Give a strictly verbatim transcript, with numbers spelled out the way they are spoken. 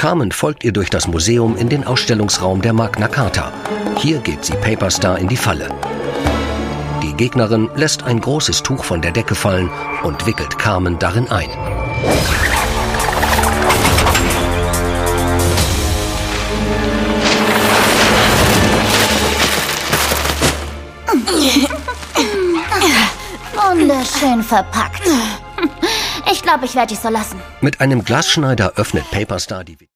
Carmen folgt ihr durch das Museum in den Ausstellungsraum der Magna Carta. Hier geht sie Paper Star in die Falle. Die Gegnerin lässt ein großes Tuch von der Decke fallen und wickelt Carmen darin ein. Wunderschön verpackt. Ich glaube, ich werde dich so lassen. Mit einem Glasschneider öffnet Paper Star die